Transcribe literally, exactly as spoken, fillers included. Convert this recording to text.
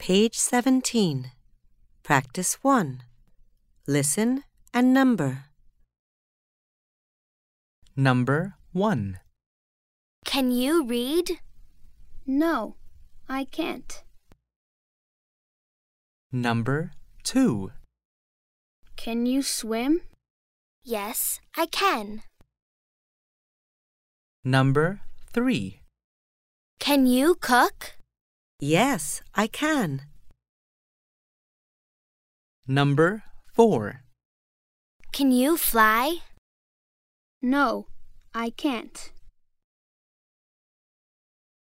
Page seventeen. Practice one. Listen and number. Number one. Can you read? No, I can't. Number two. Can you swim? Yes, I can. Number three. Can you cook? Yes, I can. Number four. Can you fly? No, I can't.